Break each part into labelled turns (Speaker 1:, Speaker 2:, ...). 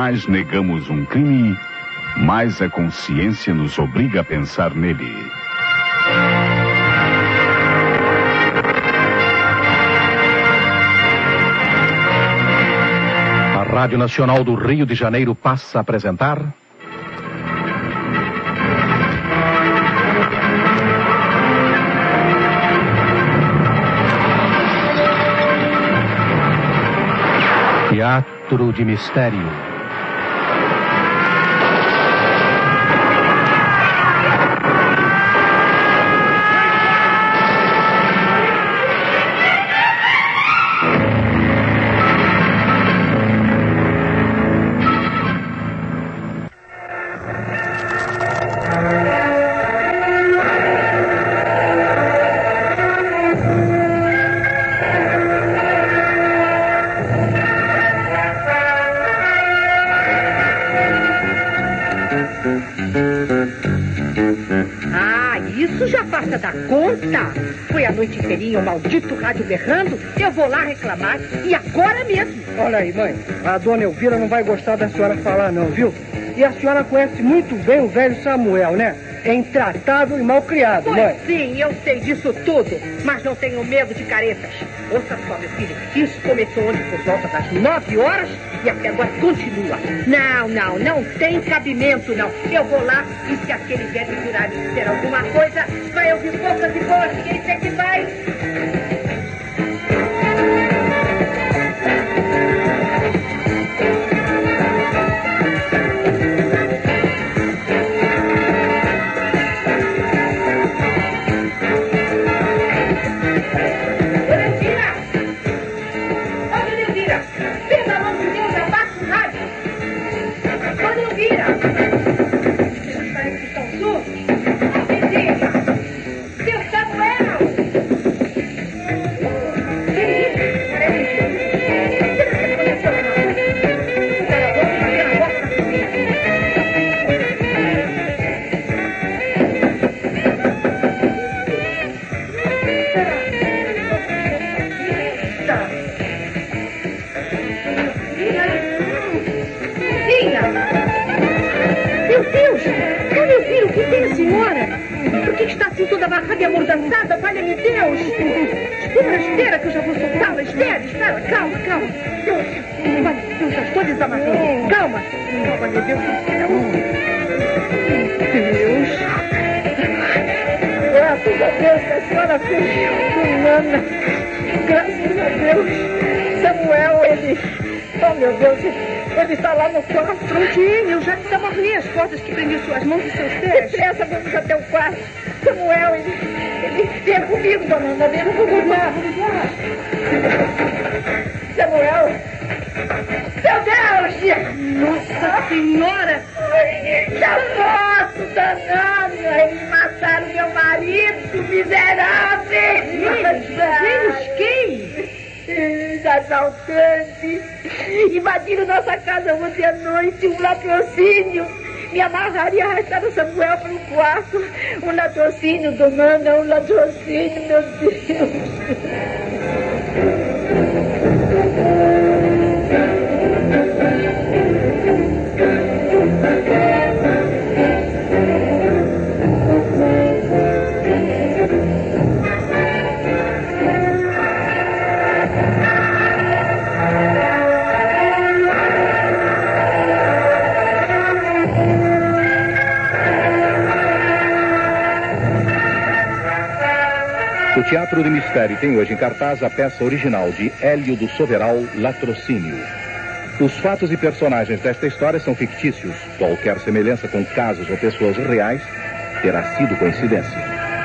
Speaker 1: mais negamos um crime, mais a consciência nos obriga a pensar nele.
Speaker 2: A Rádio Nacional do Rio de Janeiro passa a apresentar... Teatro de Mistério.
Speaker 3: Foi a noite inteirinha o maldito rádio berrando. Eu vou lá reclamar. E agora mesmo.
Speaker 4: Olha aí, mãe. A dona Elvira não vai gostar da senhora falar não, viu? E a senhora conhece muito bem o velho Samuel, né? É intratável e mal criado, mãe.
Speaker 3: Sim, eu sei disso tudo. Mas não tenho medo de caretas. Ouça só, meu filho. Isso começou ontem por volta das 9 horas e até agora continua. Não tem cabimento, não. Eu vou lá e se aquele velho jurar de ser alguma coisa, vai ouvir poucas e boas. Quem é que vai? Espera que eu já vou soltá-la. Espera. Calma. Eu já estou desamarrando. Calma, meu Deus do céu. Deus. Graças a Deus que a senhora fez Nana. Graças a Deus. Samuel, ele... Oh, meu Deus, ele está lá no quarto. Prontinho, eu já desamarrei as cordas que prendiam suas mãos e seus pés. Depressa, vamos até o quarto. Samuel, ele vem comigo, dona Ana, vem comigo lá. Samuel! Meu Deus! Nossa Senhora! Eita, nossa, danada! Eles mataram meu marido, miseráveis! Eles quem? Assaltantes! Invadiram nossa casa ontem à noite, um latrocínio! Me amarraram e arrastaram Samuel para o quarto. Um latrocínio, dona Ana, um latrocínio, meu Deus.
Speaker 2: O Teatro de Mistério tem hoje em cartaz a peça original de Hélio do Soberal, Latrocínio. Os fatos e personagens desta história são fictícios. Qualquer semelhança com casos ou pessoas reais terá sido coincidência.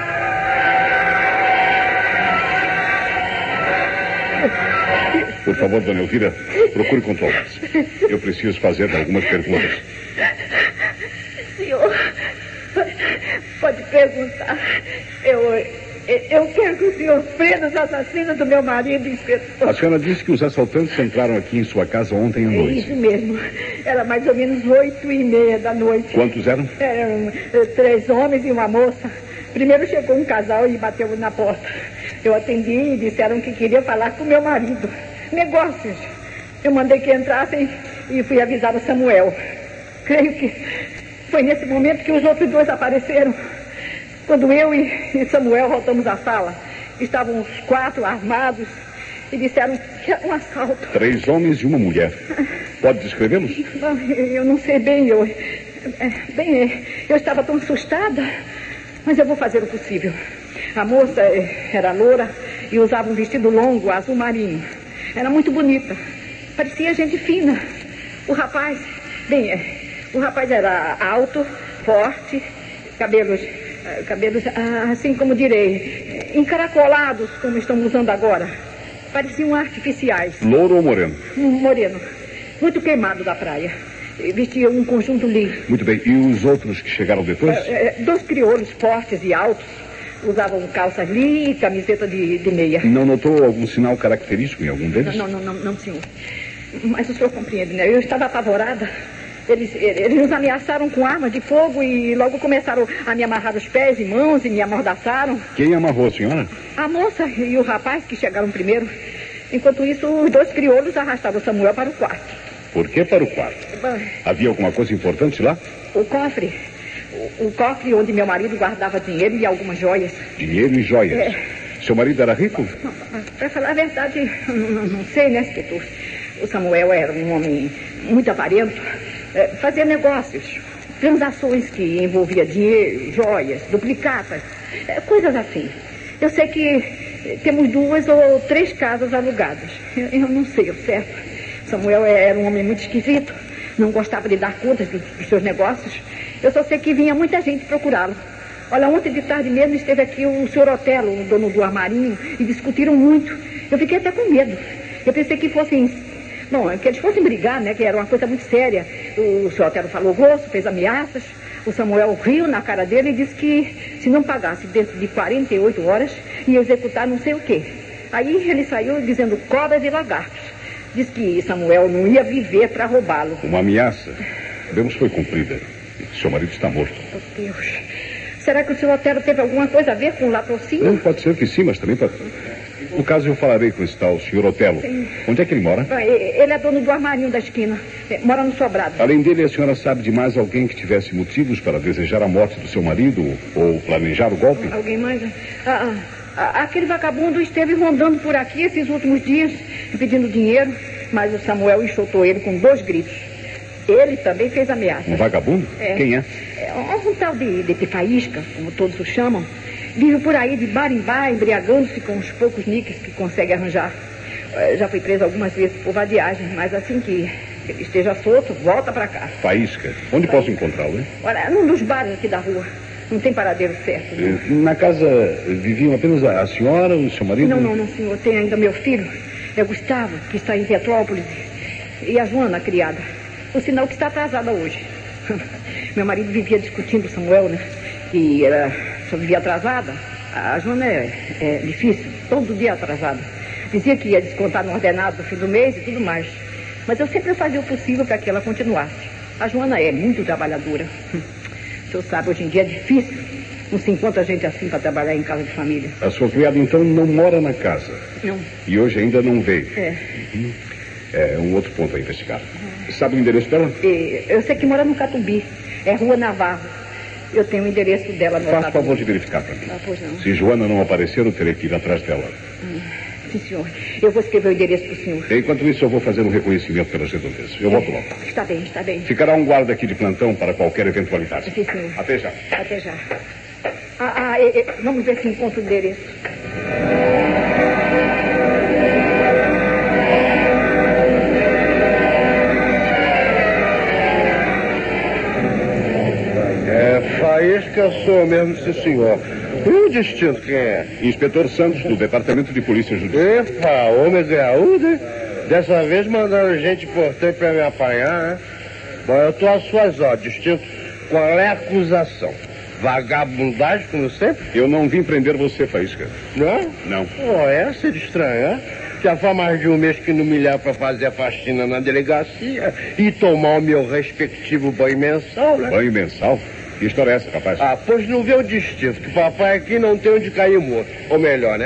Speaker 1: Por favor, dona Elvira, procure com Thomas. Eu preciso fazer algumas perguntas.
Speaker 3: Senhor, pode perguntar. Eu quero que o senhor prenda os assassinos do meu marido, inspetor.
Speaker 1: A senhora disse que os assaltantes entraram aqui em sua casa ontem à noite.
Speaker 3: Isso mesmo. Era mais ou menos 8:30 da noite.
Speaker 1: Quantos eram?
Speaker 3: Eram 3 homens e uma moça. Primeiro chegou um casal e bateu na porta. Eu atendi e disseram que queria falar com meu marido. Negócios. Eu mandei que entrassem e fui avisar o Samuel. Creio que foi nesse momento que os outros dois apareceram. Quando eu e Samuel voltamos à sala, estavam os 4 armados e disseram que era um assalto.
Speaker 1: 3 homens e uma mulher. Pode descrevê-los?
Speaker 3: Eu não sei bem, eu estava tão assustada, mas eu vou fazer o possível. A moça era loura e usava um vestido longo, azul marinho. Era muito bonita, parecia gente fina. O rapaz era alto, forte, cabelos assim como direi, encaracolados, como estão usando agora. Pareciam artificiais.
Speaker 1: Louro ou moreno?
Speaker 3: Moreno, muito queimado da praia. Vestia um conjunto liso.
Speaker 1: Muito bem. E os outros que chegaram depois?
Speaker 3: 2 crioulos fortes e altos. Usavam calça li e camiseta de meia.
Speaker 1: Não notou algum sinal característico em algum deles?
Speaker 3: Não, senhor. Mas o senhor compreende, né? Eu estava apavorada. Eles nos ameaçaram com armas de fogo e logo começaram a me amarrar os pés e mãos e me amordaçaram.
Speaker 1: Quem amarrou a senhora?
Speaker 3: A moça e o rapaz que chegaram primeiro. Enquanto isso, os 2 crioulos arrastaram o Samuel para o quarto.
Speaker 1: Por que para o quarto? Havia alguma coisa importante lá?
Speaker 3: O cofre. O cofre onde meu marido guardava dinheiro e algumas joias.
Speaker 1: Dinheiro e joias? Seu marido era rico?
Speaker 3: Para falar a verdade, não sei, né, inspetor? O Samuel era um homem muito avarento. Fazia negócios, transações que envolviam dinheiro, joias, duplicatas, coisas assim. Eu sei que temos 2 ou 3 casas alugadas. Eu não sei o certo. Samuel era um homem muito esquisito, não gostava de dar contas dos seus negócios. Eu só sei que vinha muita gente procurá-lo. Olha, ontem de tarde mesmo esteve aqui o senhor Otelo, o dono do armarinho, e discutiram muito. Eu fiquei até com medo. Eu pensei que que eles fossem brigar, né? Que era uma coisa muito séria. O senhor Otelo falou grosso, fez ameaças. O Samuel riu na cara dele e disse que se não pagasse dentro de 48 horas, ia executar não sei o quê. Aí ele saiu dizendo cobras e lagartos. Disse que Samuel não ia viver para roubá-lo.
Speaker 1: Uma ameaça? Sabemos que foi cumprida. Seu marido está morto.
Speaker 3: Oh, Deus. Será que o senhor Otelo teve alguma coisa a ver com o latrocínio?
Speaker 1: Não, pode ser que sim, mas também pode... No caso, eu falarei com esse tal senhor Otelo. Sim. Onde é que ele mora?
Speaker 3: Ele é dono do armarinho da esquina. Mora no sobrado.
Speaker 1: Além dele, a senhora sabe de mais alguém que tivesse motivos para desejar a morte do seu marido ou planejar o golpe?
Speaker 3: Alguém mais? Aquele vagabundo esteve rondando por aqui esses últimos dias, pedindo dinheiro, mas o Samuel enxotou ele com 2 gritos. Ele também fez ameaça.
Speaker 1: Um vagabundo? Quem é?
Speaker 3: Um tal de Faísca, como todos o chamam. Vive por aí de bar em bar, embriagando-se com os poucos níqueis que consegue arranjar. Já fui preso algumas vezes por vadiagem, mas assim que ele esteja solto, volta para cá.
Speaker 1: Faísca? Onde posso encontrá-lo, hein?
Speaker 3: Olha, num dos bares aqui da rua. Não tem paradeiro certo.
Speaker 1: Na casa viviam apenas a senhora, o seu marido?
Speaker 3: Não, senhor. Tem ainda meu filho. É Gustavo, que está em Petrópolis. E a Joana, a criada. O sinal que está atrasada hoje. Meu marido vivia discutindo com Samuel, né? Que ela só vivia atrasada. A Joana é difícil, todo dia atrasada. Dizia que ia descontar no ordenado no fim do mês e tudo mais. Mas eu sempre fazia o possível para que ela continuasse. A Joana é muito trabalhadora. O senhor sabe, hoje em dia é difícil. Não se encontra gente assim para trabalhar em casa de família.
Speaker 1: A sua criada, então, não mora na casa?
Speaker 3: Não.
Speaker 1: E hoje ainda não veio?
Speaker 3: É
Speaker 1: um outro ponto a investigar. Sabe o endereço dela?
Speaker 3: Eu sei que mora no Catumbi. É Rua Navarro. Eu tenho o endereço dela no
Speaker 1: Faça favor de verificar para mim.
Speaker 3: Pois não.
Speaker 1: Se Joana não aparecer, eu terei que ir atrás dela.
Speaker 3: Sim, senhor. Eu vou escrever o endereço para o senhor.
Speaker 1: Enquanto isso, eu vou fazer um reconhecimento pelas redondezas. Eu volto logo.
Speaker 3: Está bem.
Speaker 1: Ficará um guarda aqui de plantão para qualquer eventualidade.
Speaker 3: Sim, senhor.
Speaker 1: Até já.
Speaker 3: Até já. Vamos ver se encontro o endereço.
Speaker 5: Faísca sou mesmo, sim, senhor. E o distinto quem é?
Speaker 1: Inspetor Santos, do Departamento de Polícia Judiciária.
Speaker 5: Epa, homem graúdo. Dessa vez mandaram gente importante para me apanhar, né? Bom, eu tô às suas ordens, distinto. Qual é a acusação? Vagabundagem, como sempre?
Speaker 1: Eu não vim prender você, Faísca.
Speaker 5: Não?
Speaker 1: Não.
Speaker 5: Essa é de estranhar. Já faz mais de um mês que não me leva para fazer a faxina na delegacia e tomar o meu respectivo banho mensal, né?
Speaker 1: Banho mensal? Que história é essa, rapaz?
Speaker 5: Pois não vê o distinto, que papai aqui não tem onde cair morto. Ou melhor, né?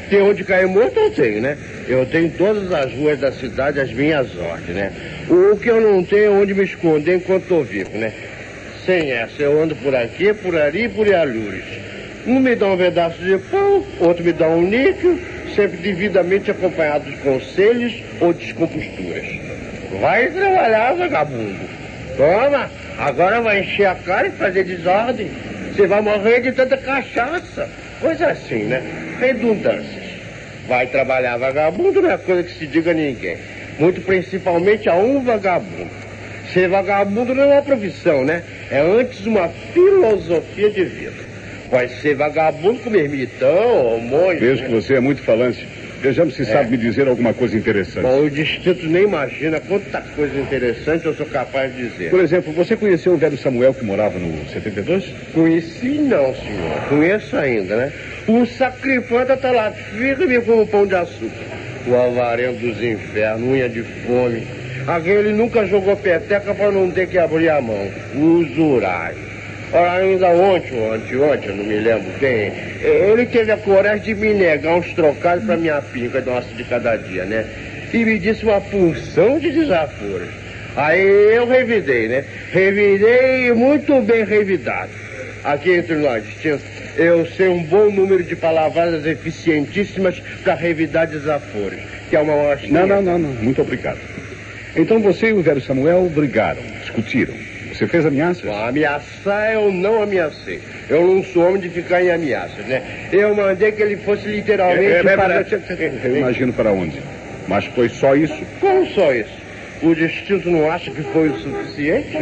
Speaker 5: Tem onde cair morto, eu tenho, né? Eu tenho todas as ruas da cidade às minhas ordens, né? O que eu não tenho é onde me esconder enquanto estou vivo, né? Sem essa, eu ando por aqui, por ali, por alhures. Um me dá um pedaço de pão, outro me dá um níquel, sempre devidamente acompanhado de conselhos ou descomposturas. Vai trabalhar, vagabundo. Toma, agora vai encher a cara e fazer desordem. Você vai morrer de tanta cachaça. Coisa assim, né? Redundâncias. Vai trabalhar, vagabundo não é coisa que se diga a ninguém. Muito principalmente a um vagabundo. Ser vagabundo não é uma profissão, né? É antes uma filosofia de vida. Pode ser vagabundo como ermitão ou monge.
Speaker 1: Vejo que você é muito falante. Vejamos se sabe me dizer alguma coisa interessante.
Speaker 5: Bom, o distrito nem imagina quanta coisa interessante eu sou capaz de dizer.
Speaker 1: Por exemplo, você conheceu o velho Samuel que morava no 72?
Speaker 5: Conheci não, senhor. Conheço ainda, né? O sacrifanta tá lá firme como pão de açúcar. O alvarento dos infernos, unha de fome. Aquele nunca jogou peteca para não ter que abrir a mão. Usurário. Ora, ainda ontem, eu não me lembro bem, ele teve a coragem de me negar uns trocados para minha pinga nossa de cada dia, né? E me disse uma porção de desaforos. Aí eu revidei, né? Revidei muito bem revidado. Aqui entre nós, distinto, eu sei um bom número de palavras eficientíssimas para revidar desaforos, que é uma hostia.
Speaker 1: Não, muito obrigado. Então você e o velho Samuel brigaram, discutiram. Você fez ameaças?
Speaker 5: Ameaçar eu não ameacei. Eu não sou homem de ficar em ameaças, né? Eu mandei que ele fosse literalmente para...
Speaker 1: Eu imagino para onde. Mas foi só isso?
Speaker 5: Como só isso? O distinto não acha que foi o suficiente?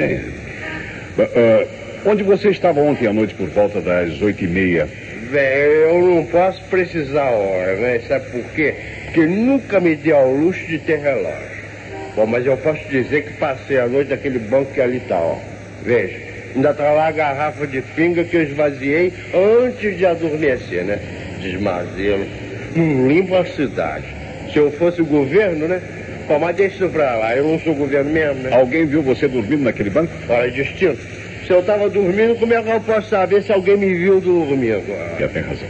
Speaker 1: Onde você estava ontem à noite por volta das 8h30?
Speaker 5: Eu não posso precisar a hora, né? Sabe por quê? Porque nunca me deu ao luxo de ter relógio. Bom, mas eu posso dizer que passei a noite naquele banco que ali tá, ó. Veja, ainda tá lá a garrafa de pinga que eu esvaziei antes de adormecer, né? Desmazelo. Não limpo a cidade. Se eu fosse o governo, né? Pô, mas deixa isso pra lá, eu não sou o governo mesmo, né?
Speaker 1: Alguém viu você dormindo naquele banco?
Speaker 5: Olha, distinto, se eu tava dormindo, como é que eu posso saber se alguém me viu dormindo?
Speaker 1: Já tem razão.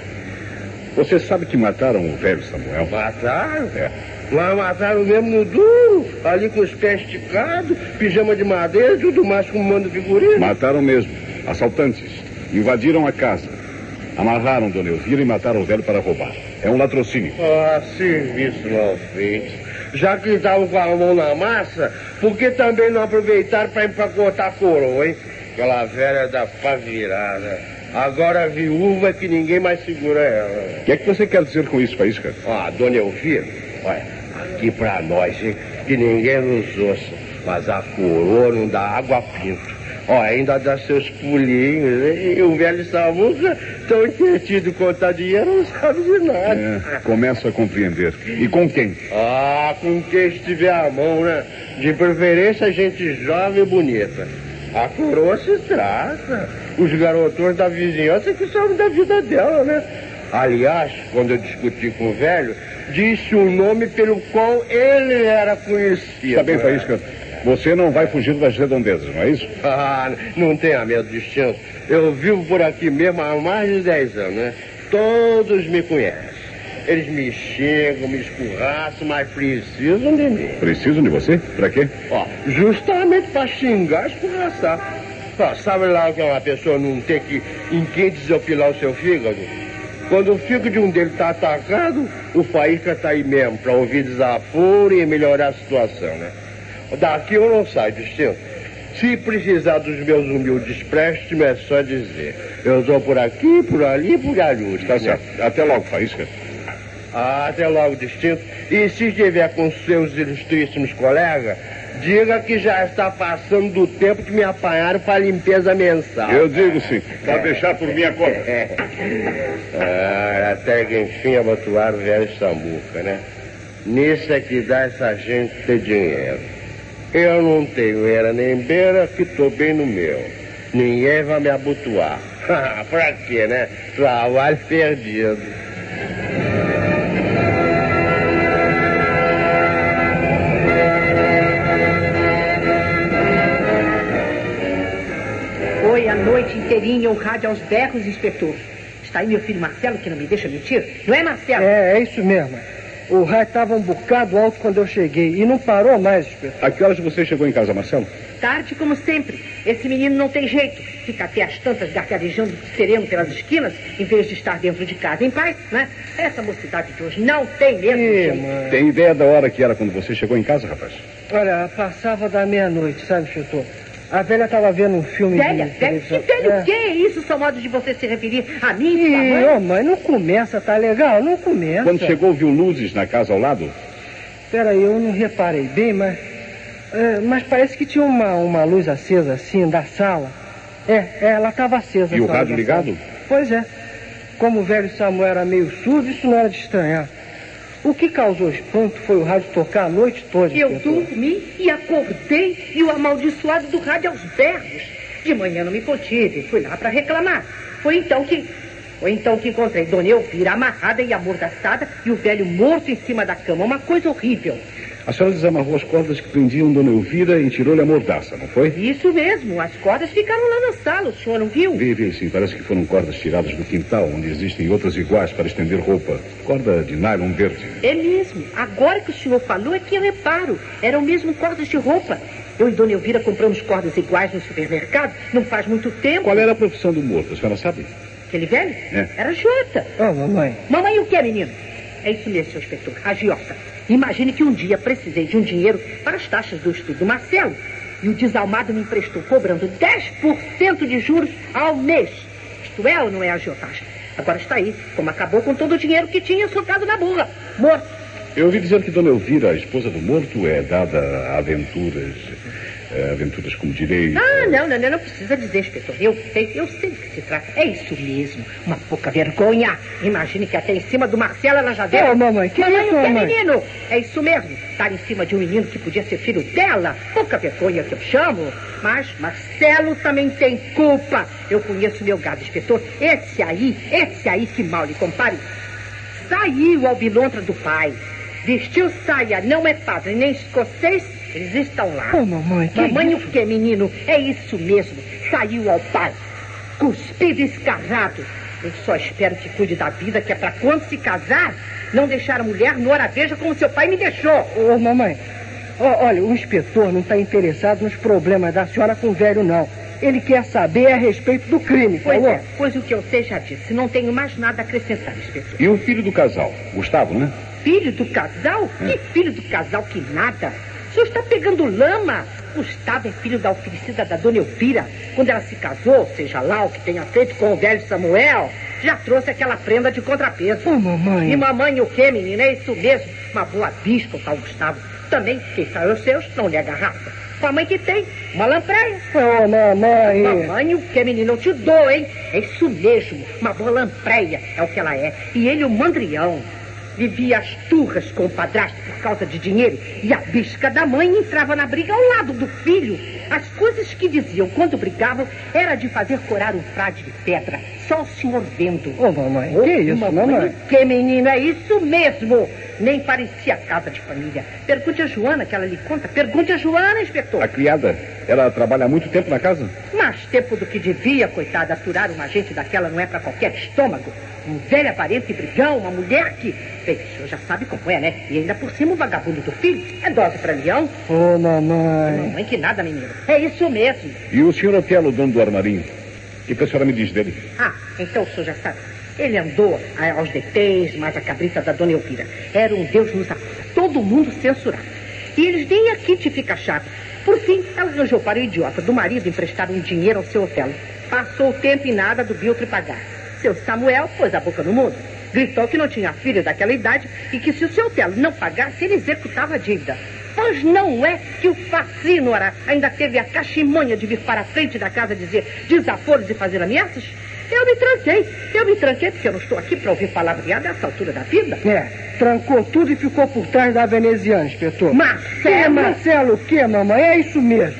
Speaker 1: Você sabe que mataram o velho Samuel?
Speaker 5: Mataram?
Speaker 1: É.
Speaker 5: Mas mataram mesmo no duro, ali com os pés esticados, pijama de madeira, tudo mais com mando figurino.
Speaker 1: Mataram mesmo. Assaltantes. Invadiram a casa. Amarraram Dona Elvira e mataram o velho para roubar. É um latrocínio.
Speaker 5: Serviço mal feito. Já que estavam com a mão na massa, por que também não aproveitaram para empacotar a coroa, hein? Aquela velha da pá virada. Agora a viúva que ninguém mais segura ela.
Speaker 1: O que é que você quer dizer com isso, Faísca?
Speaker 5: Dona Elvira, olha, aqui pra nós, hein, que ninguém nos ouça, mas a coroa não dá água a pinto. Ainda dá seus pulinhos, hein? E o velho Samuca, tão entretido contar dinheiro, não sabe de nada.
Speaker 1: Começo a compreender. E com quem?
Speaker 5: Com quem estiver à mão, né? De preferência, gente jovem e bonita. A coroa se trata. Os garotões da vizinhança que sabem da vida dela, né? Aliás, quando eu discuti com o velho, disse o nome pelo qual ele era conhecido.
Speaker 1: Tá bem, Faísca. Você não vai fugir das redondezas, não é isso?
Speaker 5: Não tenha medo, distinto. Eu vivo por aqui mesmo há mais de 10 anos, né? Todos me conhecem. Eles me xingam, me escorraçam, mas precisam de mim.
Speaker 1: Precisam de você? Pra quê?
Speaker 5: Justamente para xingar e escorraçar. Sabe lá o que uma pessoa não tem em quem desopilar o seu fígado? Quando o fígado de um deles está atacado, o Faísca está aí mesmo para ouvir desaforo e melhorar a situação, né? Daqui eu não saio, distinto. Se precisar dos meus humildes préstimos, é só dizer. Eu estou por aqui, por ali, por ali.
Speaker 1: Tá certo. Até logo, Faísca.
Speaker 5: Até logo, distinto. E se estiver com seus ilustríssimos colegas, diga que já está passando do tempo que me apanharam para a limpeza mensal.
Speaker 1: Eu digo sim. Pode deixar por minha conta.
Speaker 5: Até que enfim abotoaram o velho Samuca, né? Nisso é que dá essa gente ter dinheiro. Eu não tenho era nem beira, que tô bem no meu. Ninguém vai me abotoar. Pra quê, né? Trabalho perdido.
Speaker 3: Foi a noite inteirinha o rádio aos berros, inspetor. Está aí meu filho Marcelo, que não me deixa mentir. Não é, Marcelo?
Speaker 4: É isso mesmo. O raio estava um bocado alto quando eu cheguei e não parou mais, inspetor.
Speaker 1: A que horas você chegou em casa, Marcelo?
Speaker 3: Tarde como sempre. Esse menino não tem jeito. Fica até as tantas gargarejando sereno pelas esquinas, em vez de estar dentro de casa em paz, né? Essa mocidade de hoje não tem mesmo jeito.
Speaker 4: Mãe.
Speaker 1: Tem ideia da hora que era quando você chegou em casa, rapaz?
Speaker 4: Olha, passava da meia-noite, sabe, inspetor? A velha estava vendo um filme
Speaker 3: Velha?
Speaker 4: de
Speaker 3: Velha? Que
Speaker 4: televisão.
Speaker 3: velho o quê? Isso são modos de você se referir a mim, sua
Speaker 4: Ih,
Speaker 3: mãe?
Speaker 4: ô mãe, não começa, tá legal? Não começa.
Speaker 1: Quando chegou, viu luzes na casa ao lado?
Speaker 4: Peraí, eu não reparei bem, mas parece que tinha uma luz acesa, assim, da sala. Ela estava acesa.
Speaker 1: E o
Speaker 4: essa luz
Speaker 1: rádio
Speaker 4: da
Speaker 1: ligado?
Speaker 4: sala. Pois é. Como o velho Samuel era meio surdo, isso não era de estranhar. O que causou espanto foi o rádio tocar a noite toda.
Speaker 3: Eu
Speaker 4: inspetor.
Speaker 3: dormi e acordei e o amaldiçoado do rádio aos berros. De manhã não me contive, fui lá para reclamar. Foi então que encontrei Dona Elvira amarrada e amordaçada e o velho morto em cima da cama. Uma coisa horrível.
Speaker 1: A senhora desamarrou as cordas que prendiam Dona Elvira e tirou-lhe a mordaça, não foi?
Speaker 3: Isso mesmo, as cordas ficaram lá na sala, o senhor não viu?
Speaker 1: Vi, sim. Parece que foram cordas tiradas do quintal, onde existem outras iguais para estender roupa. Corda de nylon verde.
Speaker 3: É mesmo. Agora que o senhor falou é que eu reparo. Eram mesmo cordas de roupa. Eu e Dona Elvira compramos cordas iguais no supermercado, não faz muito tempo.
Speaker 1: Qual era a profissão do morto, a senhora sabe?
Speaker 3: Aquele velho?
Speaker 1: É.
Speaker 3: Era Jota.
Speaker 4: Ô, mamãe.
Speaker 3: Mamãe, o que, menino? É isso mesmo, seu inspetor, agiota. Imagine que um dia precisei de um dinheiro para as taxas do estudo do Marcelo. E o desalmado me emprestou cobrando 10% de juros ao mês. Isto é ou não é agiotagem? Agora está aí, como acabou com todo o dinheiro que tinha socado na burra. Morto.
Speaker 1: Eu ouvi dizer que Dona Elvira, a esposa do morto, é dada a aventuras como direi...
Speaker 3: Não precisa dizer, inspetor. Eu sei do que se trata. É isso mesmo, uma pouca vergonha. Imagine que até em cima do Marcelo ela já deu.
Speaker 4: Ô, mamãe, que
Speaker 3: mamãe,
Speaker 4: isso,
Speaker 3: o que,
Speaker 4: mamãe?
Speaker 3: menino? É isso mesmo, estar em cima de um menino que podia ser filho dela. Pouca vergonha que eu chamo. Mas Marcelo também tem culpa. Eu conheço meu gado, inspetor. Esse aí que mal lhe compare. Saiu ao bilontra do pai. Vestiu saia, não é padre nem escocês, eles estão lá.
Speaker 4: Ô, mamãe, que
Speaker 3: Mamãe,
Speaker 4: isso?
Speaker 3: o que, menino? É isso mesmo. Saiu ao pai. Cuspido e escarrado. Eu só espero que cuide da vida, que é pra quando se casar, não deixar a mulher no hora-veja como seu pai me deixou.
Speaker 4: Ô, mamãe, olha, o inspetor não está interessado nos problemas da senhora com o velho, não. Ele quer saber a respeito do crime,
Speaker 3: Pois
Speaker 4: falou?
Speaker 3: é, pois o que eu sei já disse. Não tenho mais nada a acrescentar, inspetor.
Speaker 1: E o filho do casal, Gustavo, né?
Speaker 3: Filho do casal? Que filho do casal que nada? O senhor está pegando lama. Gustavo é filho da oferecida da Dona Elvira. Quando ela se casou, seja lá o que tenha feito com o velho Samuel, já trouxe aquela prenda de contrapeso.
Speaker 4: Ô, mamãe.
Speaker 3: E mamãe o quê, menina? É isso mesmo. Uma boa bispa, o tal Gustavo. Também, quem saiu os seus, não lhe agarraça. Com a mãe que tem, uma lampreia.
Speaker 4: Ô, mamãe.
Speaker 3: Mamãe, o que, menina? Eu te dou, hein? É isso mesmo. Uma boa lampreia é o que ela é. E ele, o mandrião. Vivia as turras com o padrasto por causa de dinheiro e a bisca da mãe entrava na briga ao lado do filho. As coisas que diziam quando brigavam era de fazer corar um frade de pedra. Só o senhor vendo.
Speaker 4: Ô, mamãe, que isso, mamãe?
Speaker 3: Que, menina, é isso mesmo. Nem parecia casa de família. Pergunte a Joana que ela lhe conta. Pergunte a Joana, inspetor.
Speaker 1: A criada, ela trabalha há muito tempo na casa?
Speaker 3: Mais tempo do que devia, coitada. Aturar uma gente daquela não é pra qualquer estômago. Um velho aparente brigão, uma mulher que... Bem, o senhor já sabe como é, né? E ainda por cima o vagabundo do filho. É dose pra leão.
Speaker 4: Ô, mamãe.
Speaker 3: Mamãe que nada, menino. É isso mesmo.
Speaker 1: E o senhor Otelo, dono do armarinho? O que a senhora me diz dele?
Speaker 3: Ah, então o senhor já sabe. Ele andou aos DTs, mas a cabrita da Dona Elvira. Era um Deus nos acuda. Todo mundo censurado. E eles nem aqui te fica chato. Por fim, ela arranjou para o idiota do marido emprestar um dinheiro ao seu Otelo. Passou o tempo e nada do Biltre pagar. Seu Samuel pôs a boca no mundo. Gritou que não tinha filho daquela idade e que se o seu Otelo não pagasse, ele executava a dívida. Pois não é que o Facínora ainda teve a cachimonha de vir para a frente da casa dizer desaforos e fazer ameaças? Eu me tranquei porque eu não estou aqui para ouvir palavreada nessa altura da vida.
Speaker 4: Trancou tudo e ficou por trás da veneziana, inspetor.
Speaker 3: Marcelo!
Speaker 4: Marcelo, o quê, mamãe? É isso mesmo.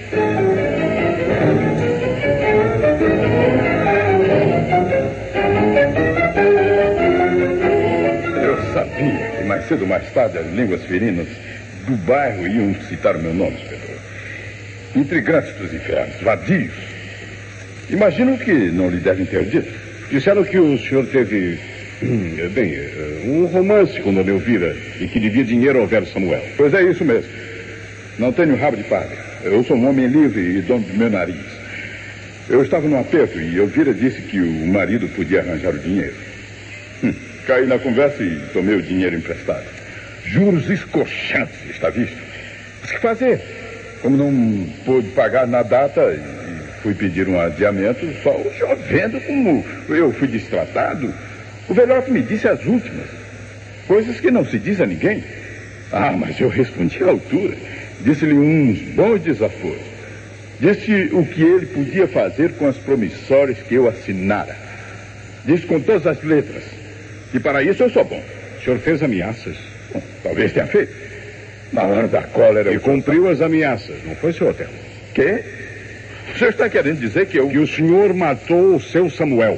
Speaker 6: Eu sabia que mais cedo ou mais tarde as línguas ferinas do bairro iam citar o meu nome, inspetor. Intrigantes dos infernos, vadios. Imagino que não lhe devem ter dito.
Speaker 1: Disseram que o senhor teve, um romance com Dona Elvira e que devia dinheiro ao velho Samuel.
Speaker 6: Pois é isso mesmo. Não tenho rabo de palha. Eu sou um homem livre e dono do meu nariz. Eu estava num aperto e Elvira disse que o marido podia arranjar o dinheiro. Caí na conversa e tomei o dinheiro emprestado. Juros escorchantes, está visto? Mas o que fazer? Como não pude pagar na data e fui pedir um adiamento, só o senhor vendo como eu fui destratado. O velhote me disse as últimas. Coisas que não se diz a ninguém. Ah, mas eu respondi à altura. Disse-lhe uns bons desaforos. Disse o que ele podia fazer com as promissórias que eu assinara. Disse com todas as letras. E para isso eu sou bom.
Speaker 1: O senhor fez ameaças?
Speaker 6: Bom, talvez tenha feito. Na hora da cólera...
Speaker 1: E cumpriu as ameaças, não foi, senhor Otelo?
Speaker 6: Quê? O senhor está querendo dizer que eu...
Speaker 1: Que o senhor matou o seu Samuel.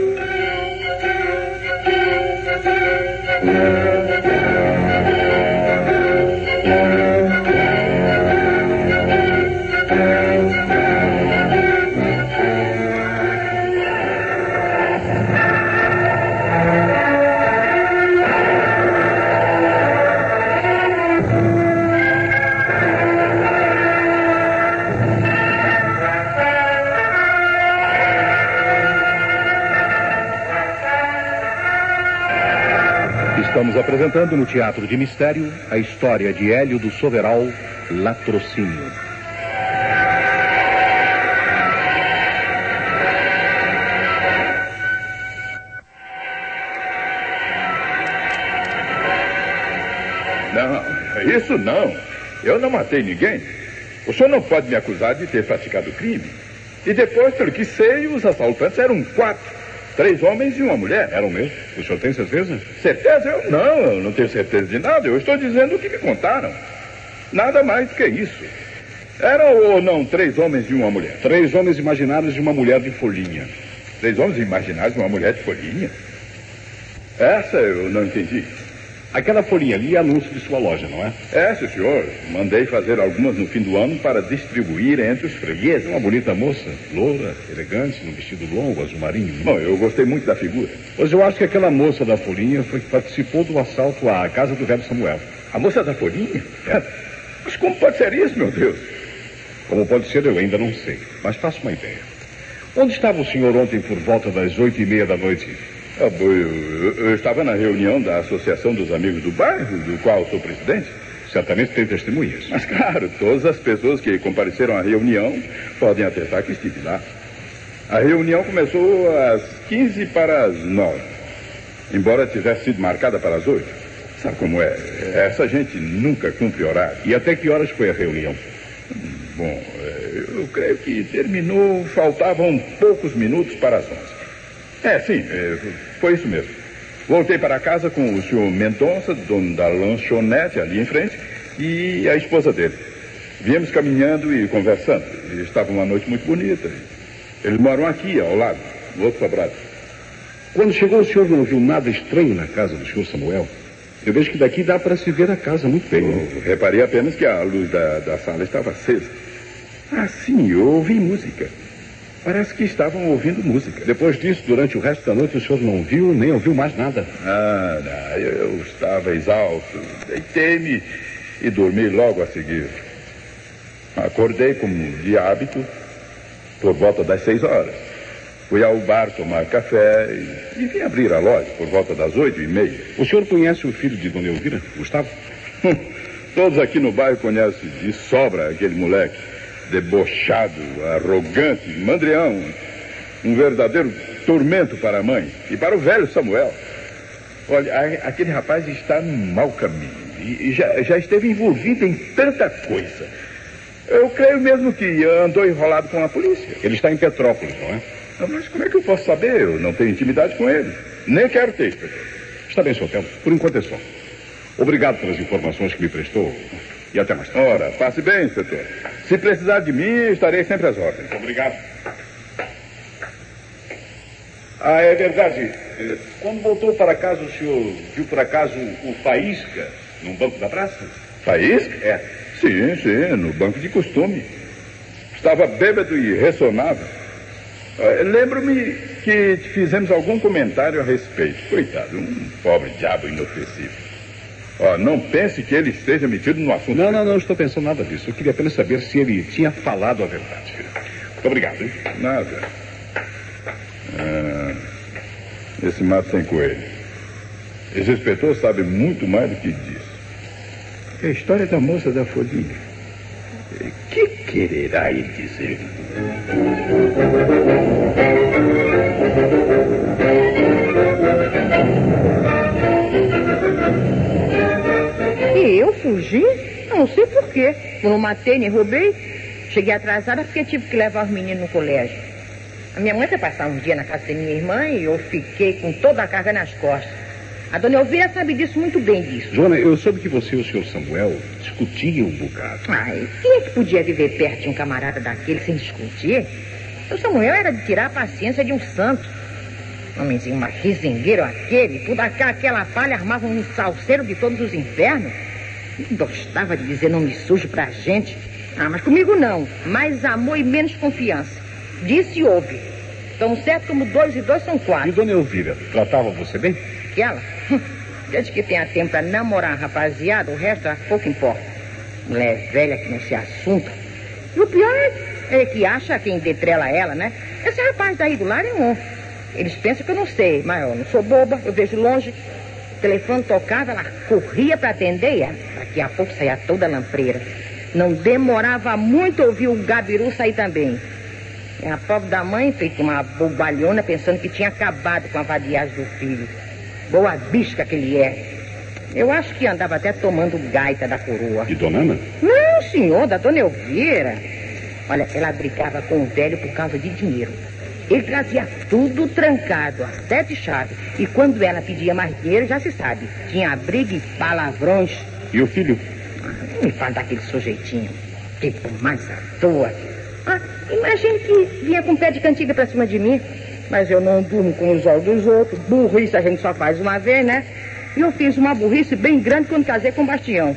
Speaker 2: Estamos apresentando no Teatro de Mistério a história de Hélio do Soveral, Latrocínio.
Speaker 6: Não, isso não. Eu não matei ninguém. O senhor não pode me acusar de ter praticado crime. E depois, pelo que sei, os assaltantes eram 4. 3 homens e uma mulher.
Speaker 1: Eram mesmo? O senhor tem certeza?
Speaker 6: Certeza? Eu não tenho certeza de nada. Eu estou dizendo o que me contaram. Nada mais do que isso. Eram ou não 3 homens e uma mulher?
Speaker 1: 3 homens imaginários e uma mulher de folhinha.
Speaker 6: 3 homens imaginários e uma mulher de folhinha? Essa eu não entendi.
Speaker 1: Aquela folhinha ali é anúncio de sua loja, não é?
Speaker 6: É, sim, senhor. Mandei fazer algumas no fim do ano para distribuir entre os fregueses.
Speaker 1: Uma bonita moça, loura, elegante, num vestido longo, azul marinho.
Speaker 6: Bom, eu gostei muito da figura.
Speaker 1: Pois eu acho que aquela moça da folhinha foi que participou do assalto à casa do velho Samuel.
Speaker 6: A moça da folhinha? Mas como pode ser isso, meu Deus?
Speaker 1: Como pode ser, eu ainda não sei. Mas faço uma ideia. Onde estava o senhor ontem por volta das 8:30 da noite?
Speaker 6: Eu estava na reunião da Associação dos Amigos do Bairro, do qual sou presidente.
Speaker 1: Certamente tem testemunhas.
Speaker 6: Mas, claro, todas as pessoas que compareceram à reunião podem atestar que estive lá. A reunião começou às 8:45, embora tivesse sido marcada para as 8. Sabe como é? Essa gente nunca cumpre horário.
Speaker 1: E até que horas foi a reunião?
Speaker 6: Bom, eu creio que terminou, faltavam poucos minutos para as 11. Sim, foi isso mesmo. Voltei para casa com o senhor Mendonça, dono da lanchonete ali em frente, e a esposa dele. Viemos caminhando e conversando. Estava uma noite muito bonita. Eles moram aqui, ao lado, no outro sobrado.
Speaker 1: Quando chegou, o senhor não viu nada estranho na casa do senhor Samuel? Eu vejo que daqui dá para se ver a casa muito bem.
Speaker 6: Reparei apenas que a luz da sala estava acesa. Ah, sim, eu ouvi música. Parece que estavam ouvindo música.
Speaker 1: Depois disso, durante o resto da noite, o senhor não viu nem ouviu mais nada?
Speaker 6: Não, eu estava exausto. Deitei-me e dormi logo a seguir. Acordei como de hábito por volta das 6 horas. Fui ao bar tomar café e vim abrir a loja por volta das 8:30.
Speaker 1: O senhor conhece o filho de Dona Elvira, Gustavo?
Speaker 6: Todos aqui no bairro conhecem de sobra aquele moleque. Debochado, arrogante, mandrião. Um verdadeiro tormento para a mãe e para o velho Samuel. Olha, aquele rapaz está num mau caminho e já esteve envolvido em tanta coisa. Eu creio mesmo que andou enrolado com a polícia.
Speaker 1: Ele está em Petrópolis, não é?
Speaker 6: Mas como é que eu posso saber? Eu não tenho intimidade com ele. Nem quero ter, inspetor.
Speaker 1: Está bem, senhor Otelo. Por enquanto é só. Obrigado pelas informações que me prestou. E até mais tarde.
Speaker 6: Ora, passe bem, inspetor. Se precisar de mim, estarei sempre às ordens.
Speaker 1: Obrigado.
Speaker 7: Ah, é verdade. Quando voltou para casa, o senhor viu por acaso o Faísca num banco da praça?
Speaker 6: Faísca?
Speaker 7: É.
Speaker 6: Sim, no banco de costume. Estava bêbado e ressonava. Lembro-me que fizemos algum comentário a respeito. Coitado, um pobre diabo inofensivo. Não pense que ele esteja metido no assunto.
Speaker 1: Não estou pensando nada disso. Eu queria apenas saber se ele tinha falado a verdade. Muito obrigado, hein?
Speaker 6: Nada. Esse mato tem coelho. Esse inspetor sabe muito mais do que diz. A história da moça da folhinha. Que quererá ele dizer?
Speaker 3: E eu fugi? Não sei por quê. Eu não matei nem roubei. Cheguei atrasada porque tive que levar os meninos no colégio. A minha mãe foi passar um dia na casa da minha irmã e eu fiquei com toda a carga nas costas. A dona Elvira sabe disso muito bem disso.
Speaker 1: Joana, eu soube que você e o senhor Samuel discutiam um bocado.
Speaker 3: Ai, quem é que podia viver perto de um camarada daquele sem discutir? O Samuel era de tirar a paciência de um santo. Homenzinho mais risengueiro aquele, por aquela palha armava um salseiro de todos os infernos. Gostava de dizer nome sujo pra gente. Mas comigo não. Mais amor e menos confiança. Disse e ouve. Tão certo como 2 e 2 são 4.
Speaker 1: E dona Elvira, tratava você bem?
Speaker 3: Aquela? Desde que tenha tempo pra namorar a rapaziada, o resto pouco importa. Mulher velha que não se assunta. E o pior é que acha quem detrela ela, né? Esse rapaz daí do lado é um. Eles pensam que eu não sei, mas eu não sou boba, eu vejo longe. O telefone tocava, ela corria pra atender e daqui a pouco saía toda lampreira. Não demorava muito ouvir o Gabiru sair também. E a pobre da mãe feito uma bobalhona pensando que tinha acabado com a vadiagem do filho. Boa bisca que ele é. Eu acho que andava até tomando gaita da coroa.
Speaker 1: E dona Ana?
Speaker 3: Não, senhor, da dona Elvira. Olha, ela brigava com o velho por causa de dinheiro. Ele trazia tudo trancado, as 7 chaves. E quando ela pedia mais dinheiro, já se sabe. Tinha briga e palavrões.
Speaker 1: E o filho?
Speaker 3: Me fala daquele sujeitinho. Tipo mais à toa. Imagine que vinha com pé de cantiga pra cima de mim. Mas eu não durmo com os olhos dos outros. Burrice a gente só faz uma vez, né? E eu fiz uma burrice bem grande quando casei com o Bastião.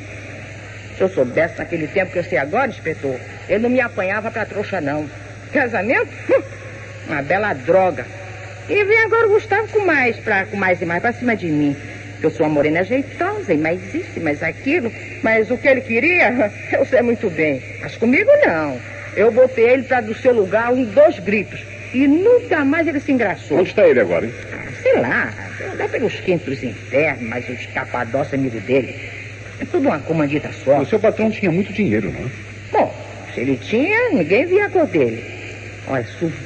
Speaker 3: Se eu soubesse naquele tempo que eu sei agora, inspetor, ele não me apanhava pra trouxa, não. Casamento? Uma bela droga. E vem agora o Gustavo com mais e mais pra cima de mim. Eu sou uma morena jeitosa, e mais isso, e mais aquilo. Mas o que ele queria, eu sei muito bem. Mas comigo não. Eu botei ele pra do seu lugar 2 gritos. E nunca mais ele se engraçou.
Speaker 1: Onde está ele agora, hein?
Speaker 3: Sei lá, dá pelos quintos dos infernos, mas o escapadócio amigo dele. É tudo uma comandita só.
Speaker 1: O seu patrão tinha muito dinheiro, não é?
Speaker 3: Bom, se ele tinha, ninguém via a cor dele. Olha,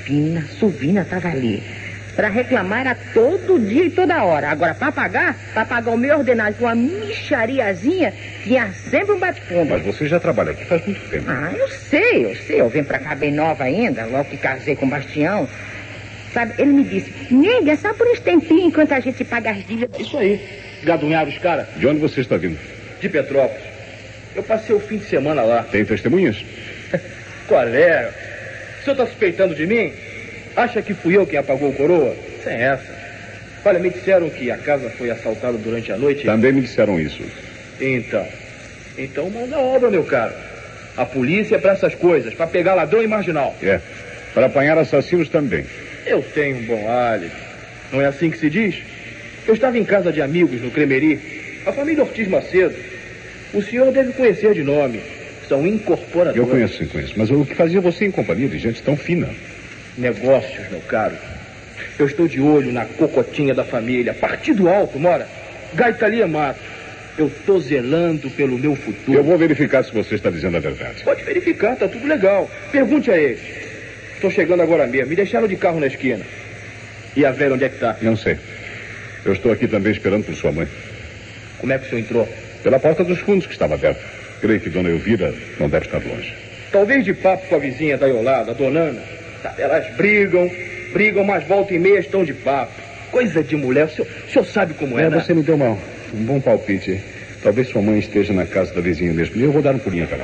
Speaker 3: Silvina estava ali. Para reclamar era todo dia e toda hora. Agora, para pagar o meu ordenado com uma mixariazinha, tinha sempre um bate-fundo.
Speaker 1: Mas você já trabalha aqui faz muito tempo.
Speaker 3: Eu sei. Eu vim pra cá bem nova ainda, logo que casei com o Bastião. Sabe, ele me disse, nega, só por esse tempinho enquanto a gente paga as dívidas.
Speaker 8: Isso aí, gadunharam os caras.
Speaker 1: De onde você está vindo?
Speaker 8: De Petrópolis. Eu passei o fim de semana lá.
Speaker 1: Tem testemunhas?
Speaker 8: Qual é? O senhor está suspeitando de mim? Acha que fui eu quem apagou o coroa? Sem essa. Olha, me disseram que a casa foi assaltada durante a noite.
Speaker 1: Também me disseram isso.
Speaker 8: Então manda obra, meu caro. A polícia é para essas coisas, para pegar ladrão e marginal.
Speaker 1: Para apanhar assassinos também.
Speaker 8: Eu tenho um bom álibi. Não é assim que se diz? Eu estava em casa de amigos no Cremeri. A família Ortiz Macedo. O senhor deve conhecer de nome. São incorporadores.
Speaker 1: Eu conheço, mas o que fazia você em companhia de gente tão fina?
Speaker 8: Negócios, meu caro. Eu estou de olho na cocotinha da família. Partido alto, mora. Gaita ali é mato. Eu estou zelando pelo meu futuro.
Speaker 1: Eu vou verificar se você está dizendo a verdade.
Speaker 8: Pode verificar, tá tudo legal. Pergunte a eles. Estou chegando agora mesmo. Me deixaram de carro na esquina. E a velha onde é que está?
Speaker 1: Não sei. Eu estou aqui também esperando por sua mãe.
Speaker 8: Como é que o senhor entrou?
Speaker 1: Pela porta dos fundos que estava aberta. Creio que dona Elvira não deve estar longe.
Speaker 8: Talvez de papo com a vizinha da Iolada, a dona Ana. Elas brigam, mas volta e meia estão de papo. Coisa de mulher, o senhor sabe como é, né?
Speaker 1: Você me deu um bom palpite. Talvez sua mãe esteja na casa da vizinha mesmo. E eu vou dar um pulinho para lá.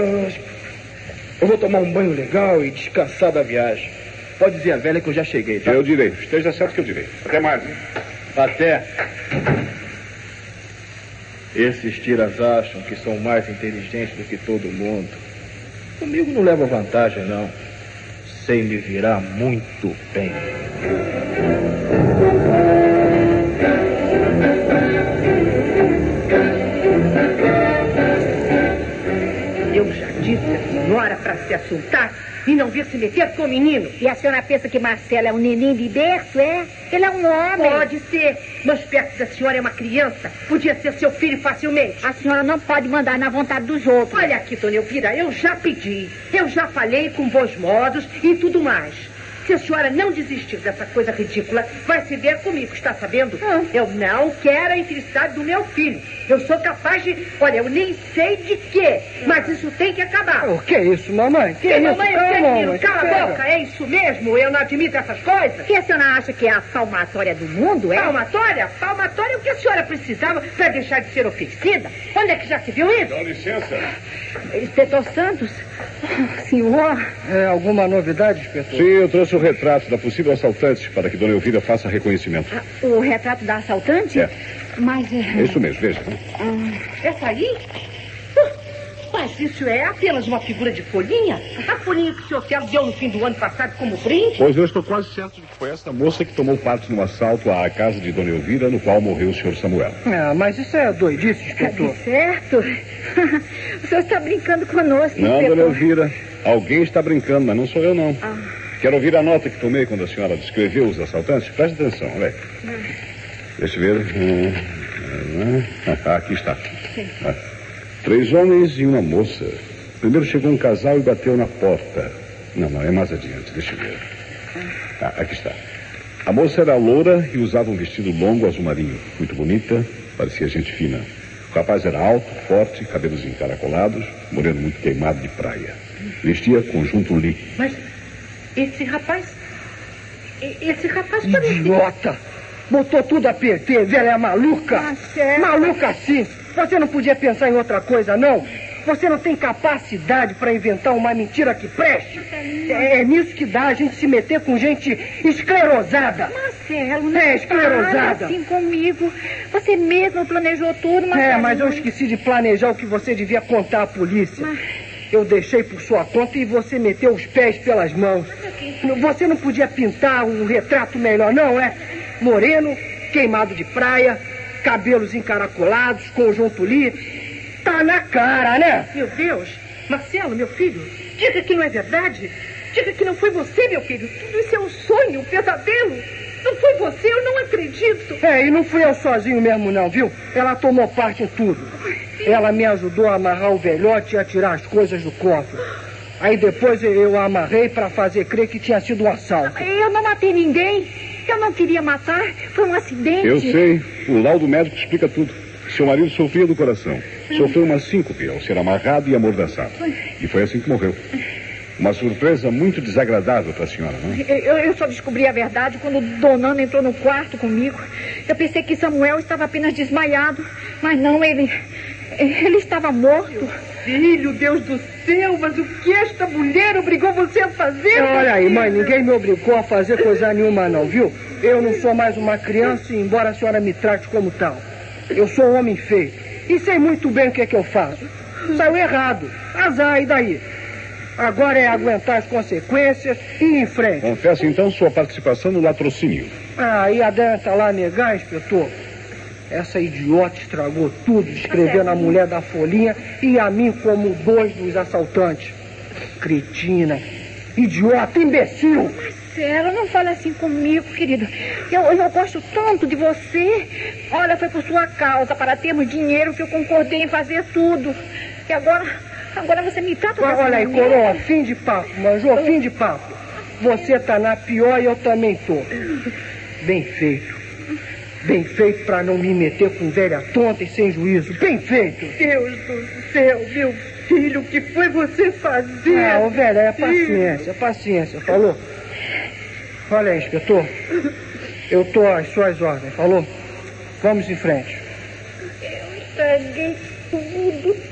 Speaker 8: Eu vou tomar um banho legal e descansar da viagem. Pode dizer a velha que eu já cheguei, tá?
Speaker 1: Eu direi. Esteja certo que eu direi. Até mais, hein?
Speaker 8: Até. Esses tiras acham que são mais inteligentes do que todo mundo. Comigo não leva vantagem, não. sei me virar muito bem.
Speaker 3: Eu já disse à senhora para se assuntar e não vir se meter com o menino.
Speaker 9: E a senhora pensa que Marcelo é um neném de berço, é? Ele é um homem.
Speaker 3: Pode ser, mas perto da senhora é uma criança. Podia ser seu filho facilmente.
Speaker 9: A senhora não pode mandar na vontade dos outros.
Speaker 3: Olha aqui, dona Elvira, eu já pedi. Eu já falei com bons modos e tudo mais. Se a senhora não desistir dessa coisa ridícula, vai se ver comigo, está sabendo? Eu não quero a infelicidade do meu filho. Eu sou capaz de... Olha, eu nem sei de quê, mas isso tem que acabar.
Speaker 4: O que é isso, mamãe? Que é isso?
Speaker 3: Mamãe, menino, cala a boca, é isso mesmo? Eu não admito essas coisas.
Speaker 9: E a senhora acha que é a palmatória do mundo, é?
Speaker 3: Palmatória? Palmatória é o que a senhora precisava para deixar de ser ofendida. Onde é que já se viu isso?
Speaker 1: Dá licença.
Speaker 9: Inspetor Santos? Senhor?
Speaker 4: É alguma novidade, inspetor?
Speaker 1: Sim, eu trouxe o retrato da possível assaltante para que Dona Elvira faça reconhecimento.
Speaker 9: O retrato da assaltante?
Speaker 1: É.
Speaker 9: Mas...
Speaker 1: É isso mesmo, veja.
Speaker 3: Essa aí? Mas isso é apenas uma figura de folhinha? A folhinha que o senhor Celo deu no fim do ano passado como brinde?
Speaker 1: Pois eu estou quase certo de que foi essa moça que tomou parte no assalto à casa de Dona Elvira, no qual morreu o senhor Samuel.
Speaker 4: Ah, mas isso é doidice, inspetor.
Speaker 9: Certo. O senhor está brincando conosco,
Speaker 1: Não,
Speaker 9: inspetor.
Speaker 1: Dona Elvira, alguém está brincando, mas não sou eu, não. Quero ouvir a nota que tomei quando a senhora descreveu os assaltantes. Preste atenção, olha aí. Deixa eu ver. Aqui está. 3 homens e uma moça. Primeiro chegou um casal e bateu na porta. Não, é mais adiante, deixa eu ver. Aqui está. A moça era loura e usava um vestido longo azul marinho. Muito bonita, parecia gente fina. O rapaz era alto, forte, cabelos encaracolados, moreno muito queimado de praia. Vestia conjunto Lee.
Speaker 3: Mas esse rapaz parecia...
Speaker 4: Idiota! Botou tudo a perder, velha é maluca!
Speaker 9: Marcelo.
Speaker 4: Maluca sim! Você não podia pensar em outra coisa, não? Você não tem capacidade para inventar uma mentira que preste? É nisso que dá a gente se meter com gente esclerosada.
Speaker 9: Marcelo, não
Speaker 4: esclerosada.
Speaker 9: fale assim comigo. Você mesmo planejou tudo, Marcelo.
Speaker 4: Mas eu esqueci de planejar o que você devia contar à polícia. Eu deixei por sua conta e você meteu os pés pelas mãos. Você não podia pintar um retrato melhor, não, é? Moreno, queimado de praia, cabelos encaracolados, conjunto Lee. Tá na cara, né?
Speaker 3: Meu Deus, Marcelo, meu filho, diga que não é verdade. Diga que não foi você, meu filho. Tudo isso é um sonho, um pesadelo. Não foi você, eu não acredito.
Speaker 4: E não fui eu sozinho mesmo não, viu? Ela tomou parte em tudo. Ela me ajudou a amarrar o velhote e a tirar as coisas do cofre. Aí depois eu a amarrei para fazer crer que tinha sido um assalto.
Speaker 9: Eu não matei ninguém. Eu não queria matar. Foi um acidente.
Speaker 1: Eu sei. O laudo médico explica tudo. Seu marido sofria do coração. Sofreu uma síncope ao ser amarrado e amordaçado. E foi assim que morreu. Uma surpresa muito desagradável para a senhora, não é?
Speaker 9: Eu só descobri a verdade quando Dona Ana entrou no quarto comigo. Eu pensei que Samuel estava apenas desmaiado. Mas não, ele estava morto.
Speaker 3: Filho, Deus do céu, mas o que esta mulher obrigou você a fazer?
Speaker 4: Olha aí, mãe, ninguém me obrigou a fazer coisa nenhuma não, viu? Eu não sou mais uma criança, embora a senhora me trate como tal. Eu sou um homem feito. E sei muito bem o que é que eu faço. Saiu errado. Azar, e daí? Agora é aguentar as consequências e ir em frente.
Speaker 1: Confessa então sua participação no latrocínio.
Speaker 4: E adianta lá negar, inspetor? Essa idiota estragou tudo, descrevendo a mulher da folhinha e a mim como 2 dos assaltantes. Cretina, idiota, imbecil.
Speaker 9: Marcelo, não fale assim comigo, querido. Eu gosto tanto de você. Olha, foi por sua causa, para termos dinheiro, que eu concordei em fazer tudo. E agora você me trata dessa
Speaker 4: Olha aí,
Speaker 9: maneira.
Speaker 4: coroa, fim de papo, manjô, fim de papo. Você tá na pior e eu também tô. Bem feito. Bem feito para não me meter com velha tonta e sem juízo. Bem feito.
Speaker 3: Deus do céu, meu filho, o que foi você fazer?
Speaker 4: Velha, é paciência, falou? Olha aí, inspetor. Eu tô às suas ordens, falou? Vamos em frente.
Speaker 9: Eu estraguei tudo.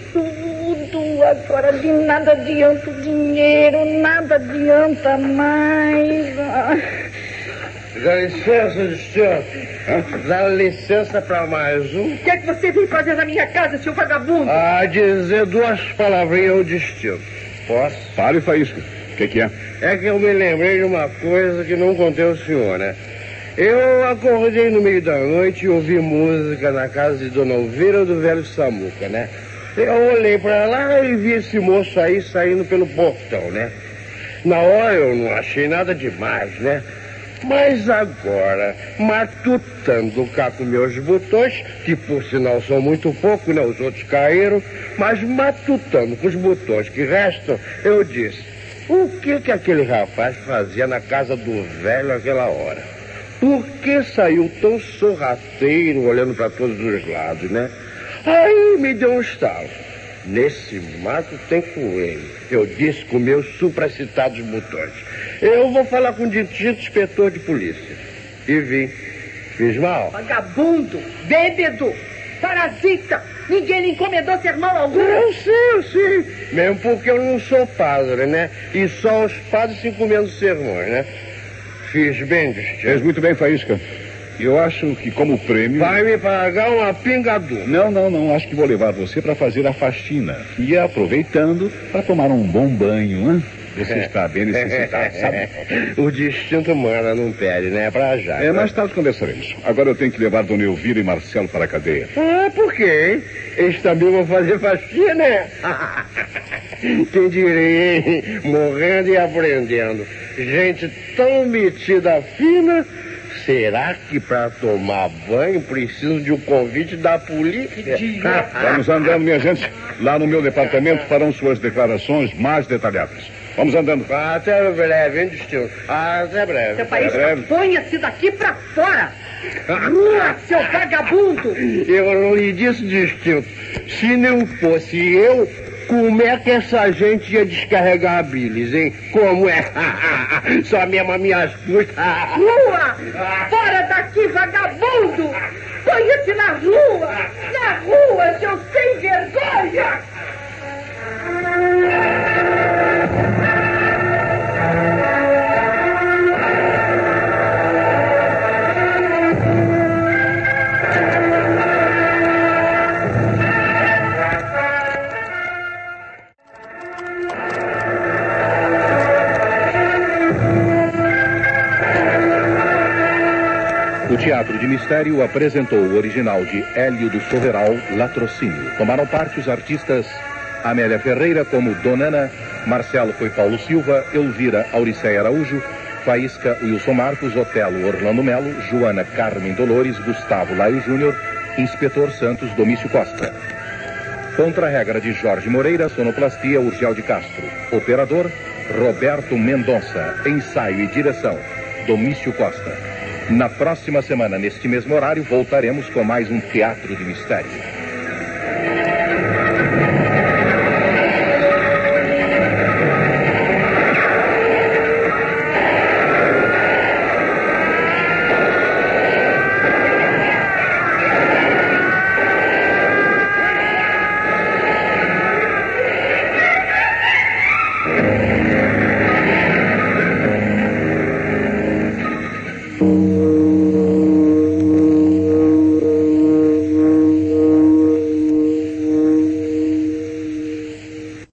Speaker 9: Agora de nada adianta o dinheiro, nada adianta mais.
Speaker 5: Dá licença, destino. Dá licença para mais um.
Speaker 3: O que é que você veio fazer na minha casa, seu vagabundo?
Speaker 5: Dizer 2 palavrinhas ao destino. Posso?
Speaker 1: Fale, Faísca. O que é?
Speaker 5: É que eu me lembrei de uma coisa que não contei ao senhor, né? Eu acordei no meio da noite e ouvi música na casa de Dona Elvira do Velho Samuca, né? Eu olhei pra lá e vi esse moço aí saindo pelo portão, né? Na hora eu não achei nada demais, né? Mas agora, matutando cá com meus botões, que por sinal são muito poucos, né? Os outros caíram, mas matutando com os botões que restam, eu disse, o que aquele rapaz fazia na casa do velho àquela hora? Por que saiu tão sorrateiro, olhando para todos os lados, né? Aí me deu um estalo. Nesse mato tem coelho, eu disse com meus supracitados botões. Eu vou falar com o dito inspetor de polícia. E vim. Fiz mal?
Speaker 3: Vagabundo, bêbado, parasita. Ninguém lhe encomendou sermão algum.
Speaker 5: Eu sei. Mesmo porque eu não sou padre, né? E só os padres se encomendam sermões, né? Fiz bem, Destino.
Speaker 1: Fez muito bem, Faísca. Eu acho que como prêmio...
Speaker 5: Vai me pagar uma pingadura.
Speaker 1: Não. Acho que vou levar você para fazer a faxina. E aproveitando para tomar um bom banho, hein? Você está bem necessitado, sabe?
Speaker 5: O distinto manda não pede, né? Pra já.
Speaker 1: Mais tarde conversaremos. Agora eu tenho que levar Dona Elvira e Marcelo para a cadeia.
Speaker 5: Por quê, hein? Eles também vão fazer faxina, né? Quem diria, hein? Morrendo e aprendendo. Gente tão metida fina... Será que para tomar banho preciso de um convite da polícia?
Speaker 1: Vamos andando, minha gente. Lá no meu departamento farão suas declarações mais detalhadas. Vamos andando.
Speaker 5: Até breve, hein, Destino? Até breve.
Speaker 3: Seu país, ponha-se daqui para fora. Rua, seu vagabundo.
Speaker 5: Eu não lhe disse, Destino. Se não fosse eu... Como é que essa gente ia descarregar a bilis, hein? Como é? Só mesmo as minhas custas.
Speaker 3: Rua! Fora daqui, vagabundo! Ponha-se na rua! Na rua, seu sem vergonha!
Speaker 2: O Teatro de Mistério apresentou o original de Hélio do Soveral, Latrocínio. Tomaram parte os artistas Amélia Ferreira como Donana, Marcelo foi Paulo Silva, Elvira Auriceia Araújo, Faísca Wilson Marcos, Otelo Orlando Melo, Joana Carmen Dolores, Gustavo Laio Júnior, Inspetor Santos Domício Costa. Contra-regra de Jorge Moreira, sonoplastia Urgel de Castro. Operador Roberto Mendonça. Ensaio e direção Domício Costa. Na próxima semana, neste mesmo horário, voltaremos com mais um Teatro de Mistério.